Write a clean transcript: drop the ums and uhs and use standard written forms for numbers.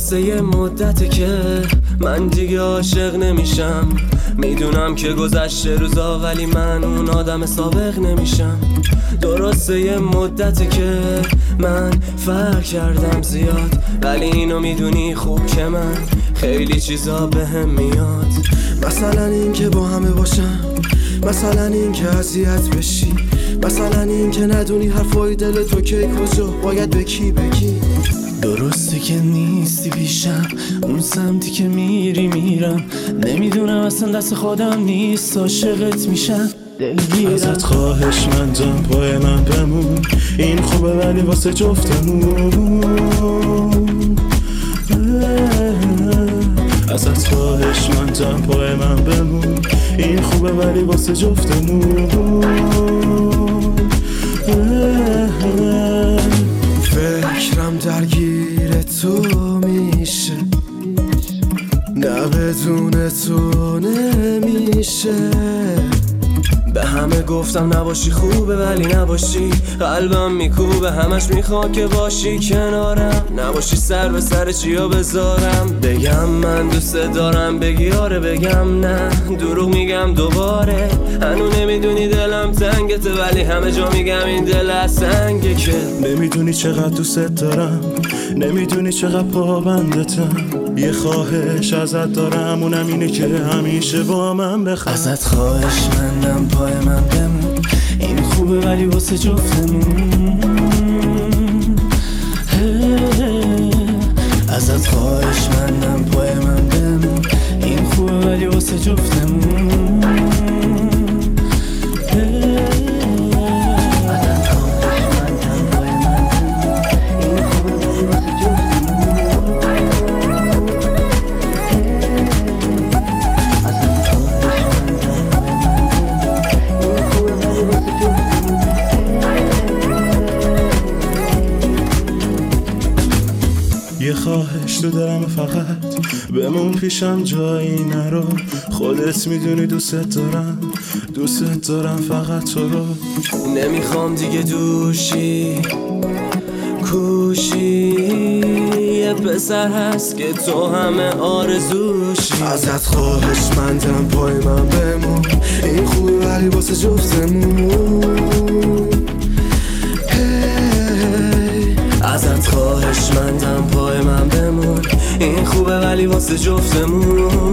درسته یه مدته که من دیگه عاشق نمیشم. میدونم که گذشته روزا ولی من اون آدم سابق نمیشم. درسته یه مدته که من فرق کردم زیاد، ولی اینو میدونی خوب که من خیلی چیزا بهم میاد. مثلا این که با همه باشم، مثلا این که اذیت بشی، مثلا این که ندونی حرفای دل تو که کجا باید به کی بگی. درسته که نیستی پیشم، اون سمتی که میری میرم. نمیدونم اصلا دست خودم نیست، عاشقت میشم دلگیرم. ازت خواهش مندم پای من بمون، این خوبه ولی واسه جفتمون. ازت خواهش مندم پای من بمون، این خوبه ولی واسه جفتمون. فکرم درگیر تو میشه، نه بدون تو نمیشه. به همه گفتم نباشی خوبه ولی نباشی، قلبم میکوبه همش میخواد که باشی کنارم. نباشی سر به سر چیا بذارم، بگم من دوست دارم بگی آره، بگم نه دروغ میگم دوباره. هنو نمیدونی دلم تنگته ولی همه جا میگم این دل از سنگه. که نمیدونی چقدر دوست دارم، نمیدونی چقدر پابندتم. یه خواهش ازت دارم، اونم اینه که همیشه با من بخواه. ازت خواهش مندم پای من بمون، این خوبه ولی واسه جفتمون. ازت خواهش مندم پای من بمون، این خوبه ولی واسه جفتمون. یه خواهش تو دارم فقط بمون پیشم جایی نرو. خودت میدونی دوست دارم فقط تو رو. نمیخوام دیگه دوشی کوشی، یه پسر هست که تو همه آرزوشی. ازت خواهش مندم پای من بمون، این خوبه ولی واسه جفتمون. ازت خواهش مندم پای من بمون، این خوبه ولی واسه جفتمون.